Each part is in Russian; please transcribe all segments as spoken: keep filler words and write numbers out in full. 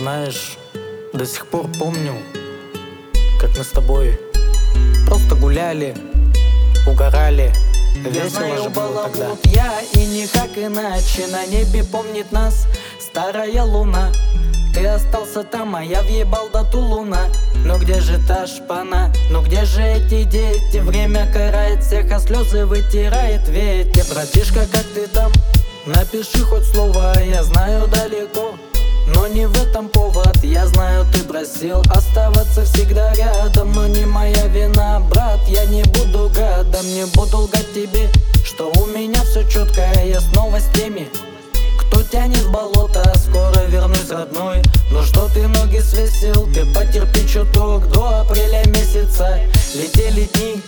Знаешь, до сих пор помню, как мы с тобой просто гуляли, угорали. Весело же было тогда. Я и никак иначе на небе помнит нас старая луна. Ты остался там, а я въебал до Тулуна. Но где же та шпана? Но где же эти дети? Время карает всех, а слезы вытирает ветер. Братишка, как ты там? Напиши хоть слово, я знаю далеко, но не в этом повод. Я знаю, ты просил оставаться всегда рядом, но не моя вина, брат. Я не буду гадом, не буду лгать тебе, что у меня все четко. Я снова с теми, кто тянет в болото. Скоро вернусь, родной, но что ты ноги свесил? Ты потерпи чуток до апреля месяца. Летели дни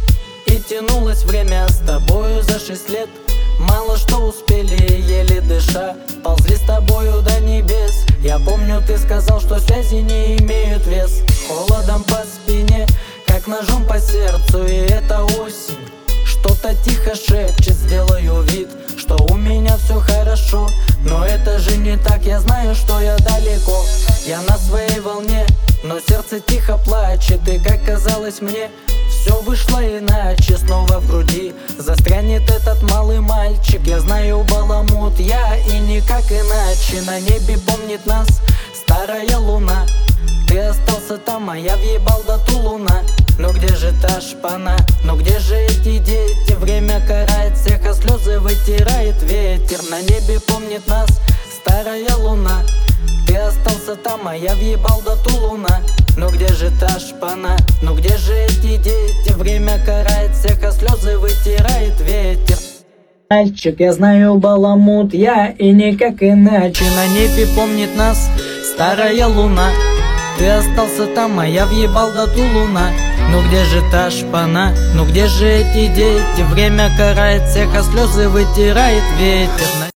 и тянулось время с тобою за шесть лет. Мало что успели, еле дыша, ползли с тобою до небес. Я помню, ты сказал, что связи не имеют вес. Холодом по спине, как ножом по сердцу. И это осень что-то тихо шепчет. Сделаю вид, что у меня все хорошо, но это же не так. Я знаю, что я далеко, я на своей волне, но сердце тихо плачет. И как казалось мне, все вышло иначе. Снова в груди застрянет этот малый мальчик. Я знаю, баламут я и никак иначе. На небе помнит нас старая луна. Ты остался там, а я въебал до Тулуна. Но где же та шпана? Но где же эти дети? Время карает всех, а слезы вытирает ветер. На небе помнит нас старая луна. Ты остался там, а я въебал до Тулуна. Но где же та шпана? Но где же эти дети? Время карает всех, а слезы вытирает ветер. Мальчик, я знаю, баламут я и никак иначе. На небе помнит нас старая луна. Ты остался там, а я въебал до Тулуна. Ну где же та шпана? Ну где же эти дети? Время карает всех, а слезы вытирает ветер.